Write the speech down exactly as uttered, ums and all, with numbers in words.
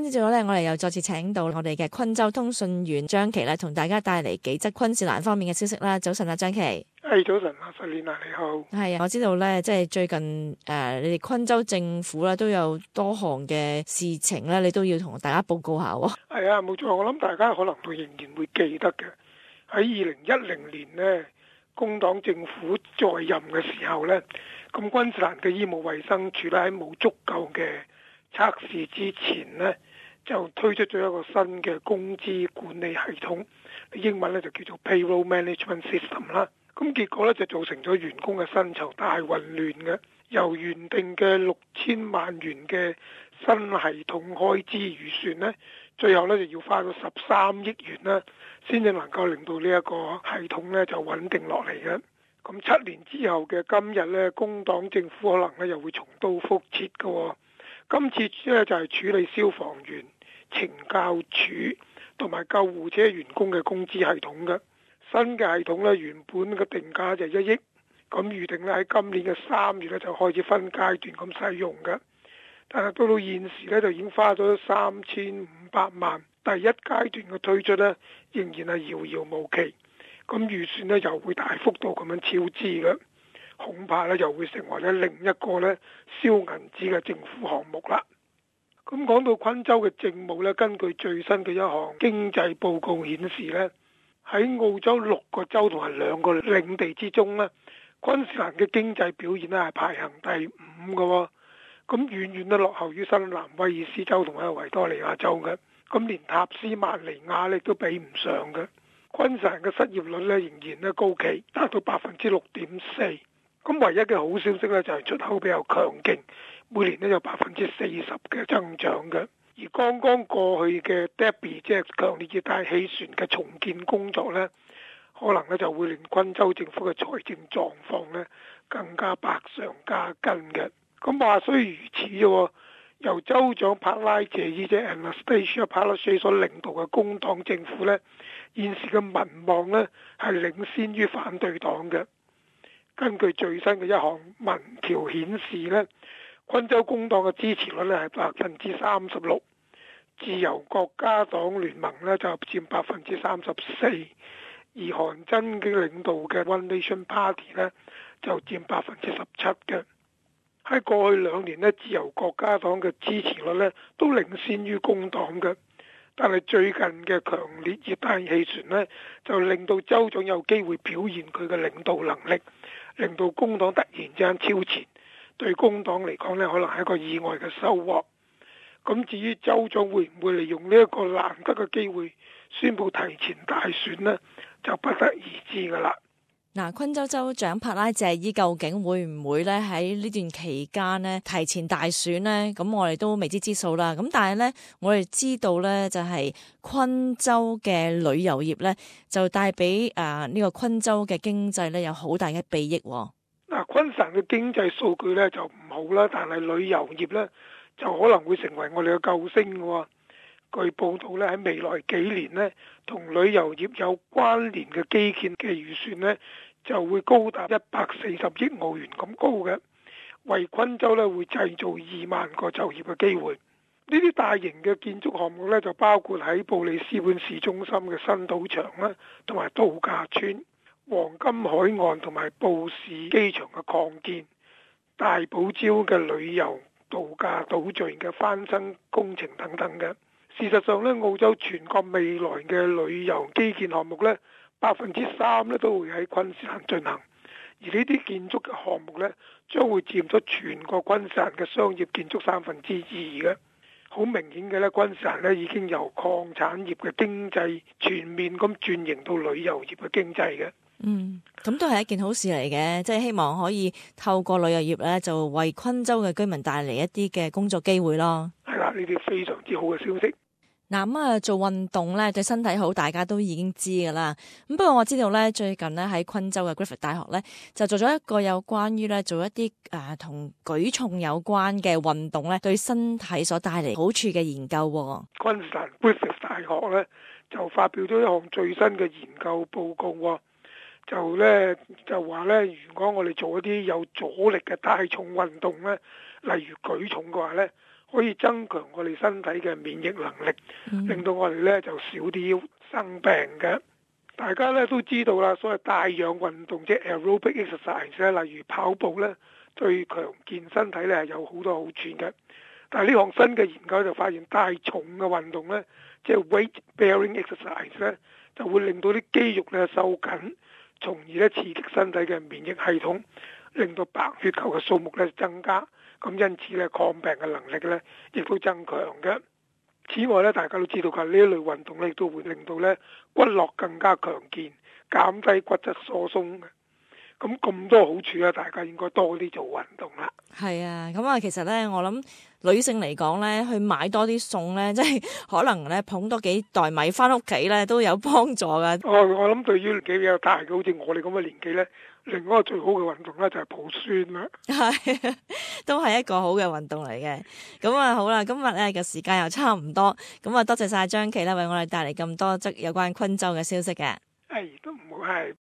次節目咧，我哋又再次請到我哋嘅昆州通訊員張琪咧，同大家帶嚟幾則昆士蘭方面嘅消息啦。早晨啊，張琪。 係早晨啊，實練啊，你好。 係啊，我知道咧，即係最近誒、呃，你哋昆州政府咧都有多項嘅事情咧，你都要同大家報告下喎。 係啊，冇錯，我諗大家可能都仍然會記得嘅。喺二零一零年呢，工黨政府在任嘅時候呢，咁昆士蘭嘅醫務衛生署咧喺冇足夠嘅測試之前呢，就推出咗一個新嘅工資管理系統，英文咧就叫做 Payroll Management System 啦。咁結果咧就造成咗員工嘅薪酬大混亂嘅，由原定嘅六千萬元嘅新系統開支預算呢，最後咧就要花咗十三億元啦，先至能夠令到呢一個系統咧就穩定落嚟嘅。咁七年之後嘅今日咧，工黨政府可能咧又會重蹈覆轍嘅。今次咧就係處理消防員、懲教署同埋救護車員工嘅工資系統嘅。新嘅系統咧，原本嘅定價就一億，咁預定咧喺今年嘅三月咧就開始分階段咁使用嘅。但係到到現時咧就已經花咗三千五百萬，第一階段嘅推出咧仍然係遙遙無期，咁預算咧又會大幅度咁樣超支嘅，恐怕咧又會成為咧另一個咧燒銀紙嘅政府項目啦。咁講到昆州嘅政務咧，根據最新嘅一項經濟報告顯示咧，喺澳洲六個州同埋兩個領地之中咧，昆士蘭嘅經濟表現咧係排行第五嘅，咁遠遠都落後於新南威爾斯州同埋維多利亞州嘅，咁連塔斯曼尼亞咧都比唔上嘅。昆士蘭嘅失業率咧仍然咧高企，達到百分之六點四。咁唯一嘅好消息咧就係出口比較強勁，每年都有百分之四十嘅增長嘅。而剛剛過去嘅 Debby 即係強烈熱帶氣旋嘅重建工作呢，可能咧就會令昆州政府嘅財政狀況呢更加百上加斤嘅。咁話雖如此喎，由州長帕拉謝伊即 Anastasia Palaszczuk 所領導嘅工黨政府呢，現時嘅民望呢係領先於反對黨嘅。根據最新嘅一項民調顯示呢，昆州工黨嘅支持率咧係百分之三十六，自由國家黨聯盟咧就佔百分之三十四，而韓真嘅領導嘅 One Nation Party 咧就佔百分之十七嘅。喺過去兩年咧，自由國家黨嘅支持率咧都領先於工黨嘅，但係最近嘅強烈熱帶氣旋咧就令到州長有機會表現佢嘅領導能力，令到工黨突然之間超前。對工黨嚟講呢，可能係一個意外嘅收穫。咁至於州長會唔會利用呢一個難得嘅機會宣布提前大選呢，就不得而知噶啦。 嗱，昆州州長帕拉謝伊究竟會唔會咧喺呢段期間呢提前大選呢？咁我哋都未知之數啦。咁但係呢，我哋知道呢，就係昆州嘅旅遊業呢，就帶俾誒呢個昆州嘅經濟呢有好大嘅裨益。 嗱，昆士蘭嘅經濟數據咧就唔好啦，但係旅遊業咧就可能會成為我哋嘅救星嘅。據報道咧，喺未來幾年咧，同旅遊業有關聯嘅基建嘅預算咧就會高達一百四十億澳元咁高嘅，為昆州咧會製造二萬個就業嘅機會。呢啲大型嘅建築項目咧就包括喺布里斯本市中心嘅新賭場啦，同埋度假村。黃金海岸同埋布市機場嘅擴建，大堡礁嘅旅遊度假島嶼嘅翻新工程等等嘅。事實上咧，澳洲全國未來嘅旅遊基建項目咧，百分之三咧都會喺昆士蘭進行，而呢啲建築嘅項目咧，將會佔咗全國昆士蘭嘅商業建築三分之二嘅。好明顯嘅咧，昆士蘭咧已經由礦產業嘅經濟全面咁轉型到旅遊業嘅經濟嘅。 嗯，咁都係一件好事嚟嘅，即係希望可以透過旅遊業咧，就為昆州嘅居民帶嚟一啲嘅工作機會咯。 係啦，呢啲非常之好嘅消息。 嗱，咁啊，做運動咧對身體好，大家都已經知噶啦。咁不過我知道咧，最近咧喺昆州嘅 Griffith 大學咧就做咗一個有關於咧做一啲誒同舉重有關嘅運動咧，對身體所帶嚟好處嘅研究。 昆士蘭 Griffith 大學咧就發表咗一項最新嘅研究報告。就咧就話咧，如果我哋做一啲有阻力嘅大重運動咧，例如舉重嘅話咧， 可以增強我哋身體嘅免疫能力，令到我哋咧就少啲生病嘅。大家咧都知道啦，所謂帶氧運動即係 aerobic exercise 咧，例如跑步咧，對強健身體咧係有好多好處嘅。但係呢項新嘅研究就發現帶重嘅運動咧，即係 weight bearing exercise 咧，就會令到啲肌肉咧收緊，從而咧刺激身體嘅免疫系統，令到白血球嘅數目咧增加，咁因此咧抗病嘅能力咧亦都增強嘅。此外咧，大家都知道嘅呢一類運動咧，亦都會令到咧骨骼更加強健，減低骨質疏鬆嘅。咁咁多好處咧，大家應該多啲做運動啦。 係啊，咁啊，其實咧，我諗女性嚟講咧，去買多啲餸咧，即係可能咧捧多幾袋米翻屋企咧，都有幫助噶。 哦，我諗對於年紀比較大嘅，好似我哋咁嘅年紀咧，另外一個最好嘅運動咧就係抱孫啦。 係，都係一個好嘅運動嚟嘅。咁啊，好啦，今日咧嘅時間又差唔多，咁啊，多謝晒張琪啦，為我哋帶嚟咁多則有關昆州嘅消息嘅。 誒，都唔好係。